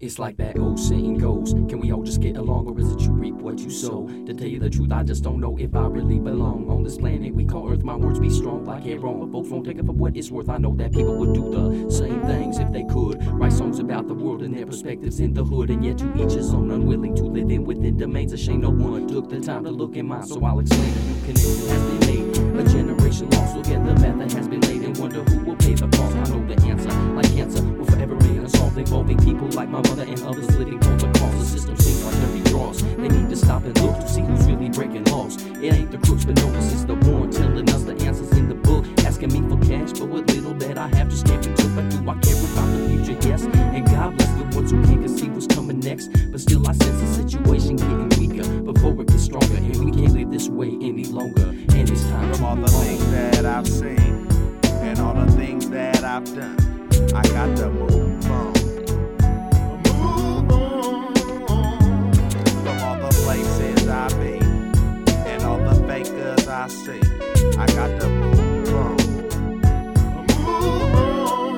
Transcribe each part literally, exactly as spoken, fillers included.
It's like that old saying goes, can we all just get along, or is it you reap what you sow? To tell you the truth, I just don't know if I really belong on this planet we call Earth. My words be strong like hair on, but folks won't take it for what it's worth. I know that people would do the same things if they could, write songs about the world and their perspectives in the hood, and yet to each his own, unwilling to live in within domains. A shame no one took the time to look in mine, so I'll explain a new connection has been made. A generation lost, look at the path that has been laid and wonder who will pay the cost. I know the answer, like cancer, will forever remain unsolved, involving people like my mother and others living for the cause. The system seems like dirty draws. They need to stop and look to see who's really breaking laws. It ain't the crooks, but notice it's the one telling us the answers in the book, asking me for cash for what little that I have just can't be took. But do I care about the future? Yes, and God bless the ones who can't conceive what's coming next. But still I sense the situation getting weaker before it gets stronger, and we can't live this way any longer. And it's time from to all the move on. things that I've seen and all the things that I've done, I got to move on. Move on. From all the places I've been and all the fakers I see, I got to move on. Move on.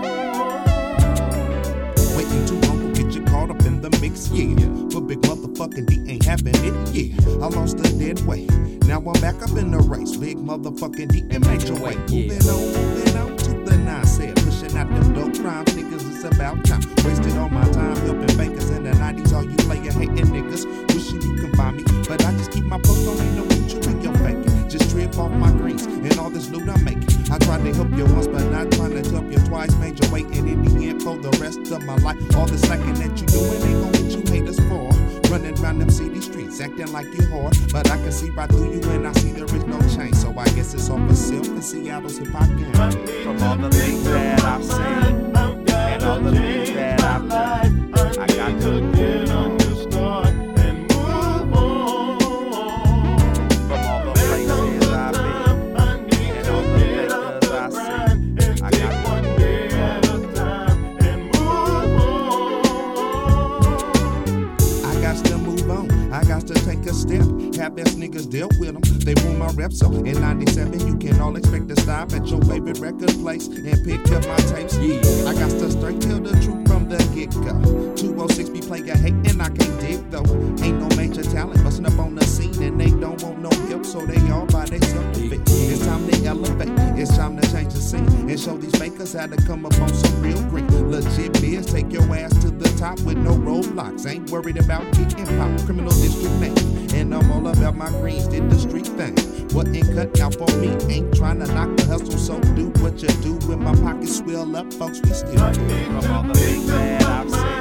Waiting too long will get you caught up in the mix, yeah. But big motherfucking D ain't having it, yeah. I lost a dead weight. Now I'm back up in the race. Big motherfucking D and major weight. Moving on, moving on to the nine set. Pushing out them dope crimes, niggas, it's about time. Wasted all my time helping fakers in the nineties. All you player hating niggas, wishing you can find me. But I just keep my post on, ain't no need you and your faking. Just trip off my greens and all this loot I'm making. I tried to help you once, but not trying to help you twice. Major weight, and in the end, for the rest of my life, all the slacking that you doing ain't gon' get you haters for. Running round them city streets, acting like you hard, but I can see right through you and I see there is no change. So I guess it's all for self in Seattle's hip hop game. From all the things that I've seen and all the things that I've done, I got to move on. From all the places I've been and all the fakers I see, I got to move on. To move on, I got to take a step. Have ass niggas deal with them. They ruin my rep, so in ninety-seven you can all expect to stop at your favorite record place and pick up my tapes. Yeah, I got to straight tell the truth from the get-go. two oh six be playing hate and I can't dig though. Ain't no major talent busting up on the scene and they don't want no help, so they all by themselves to fit. It's time to elevate, it's time to change the scene and show these fakers how to come up on some real green. Legit biz, take your ass to the top with no roadblocks. Ain't worried about getting pop, criminal district name. And I'm all about my greens, did the street thing. Wasn't cut out for me, ain't trying to knock the hustle, so do what you do. When my pockets swell up, folks, we still do. From all the things that I've seen